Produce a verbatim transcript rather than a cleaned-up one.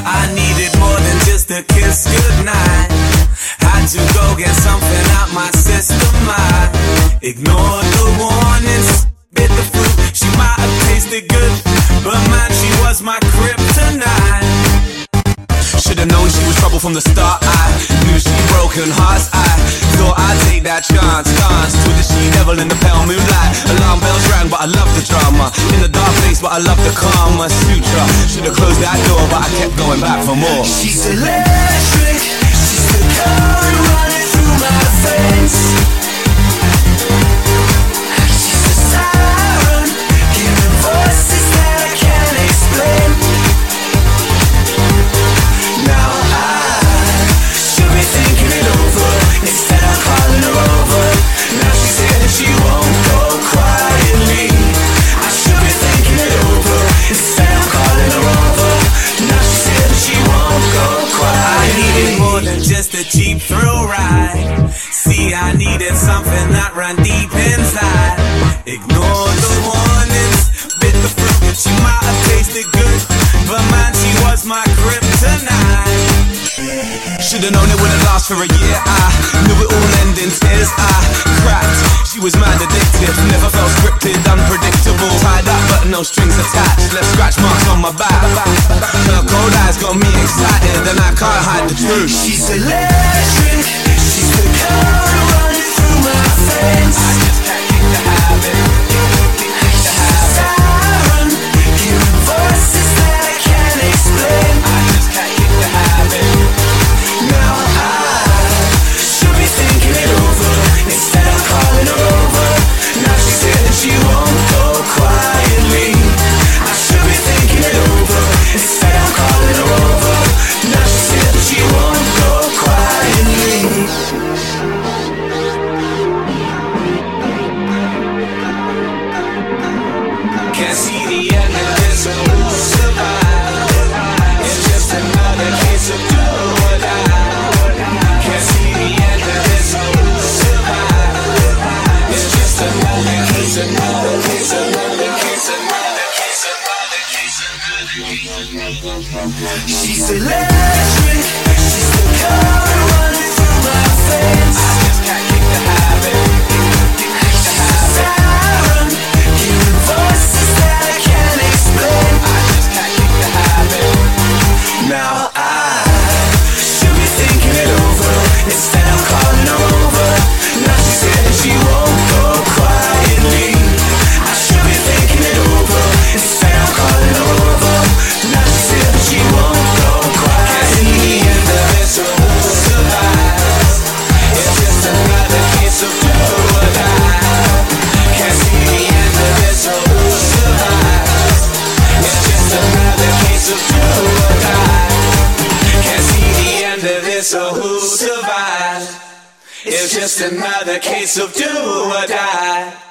I needed more than just a kiss goodnight. Had to go get something out my system. I ignored the warnings, bit the fruit. She might have tasted good, but man, she was my kryptonite. Should've known she was trouble from the start. I knew she broken hearts. I thought I'd take that chance. Dance to the she-devil in the pale moonlight. Alarm bells rang, but I love the drama. In the dark place, but I love the karma sutra. Should've closed that door, but I kept going back for more. She's electric. She's the current running through my veins. She's a siren, hearing voices that I can't explain. Now I should be thinking it over. Instead I'm calling her over. Now she said that she won't go quietly. I should be thinking it over. Instead I'm calling her over. Now she said that she won't go quietly. I needed more than just a cheap thrill ride. See, I needed something that ran deep inside. Ignored the warnings, bit the fruit. She might have tasted good, but man, she was my kryptonite. Should've known it wouldn't last for a year. I knew it all end in tears. I cracked. She was mad addictive. Never felt scripted, unpredictable. Tied up but no strings attached. Left scratch marks on my back. Her cold eyes got me excited, and I can't hide the truth. She's electric. She's the current running through my veins. I just can't kick the habit. Kick the habit. Siren, hearing voices that I can't explain. I just can't kick the habit. Now I should be thinking it over. Instead I'm calling her over. Now she said that she won't go quietly. I should be thinking it over. Instead I'm calling her over. Now she said that she won't go quietly. Can't see the end of this, so we'll survive. It's just another case of do or die. Can't see the end of this, so we'll survive. It's just another case, another case, another case, another case, another case, another case. She's electric. She's the current running through my veins. I just can't kick the habit. Kick the habit. Siren, hearing voices that I can't explain. I just can't kick the habit. Now I should be thinking it over. Instead I'm calling her over. Now she said that she won't go quietly. I should be thinking it over. Instead I'm calling her over. Now she said that she won't go quietly. Can't see the end of it, so we'll survive. It's just another case of do or die. Can't see the end of it, so we'll survive. It's just another case of do or die. Can't see the end of it, so who'll survive? It's just another case of do or die.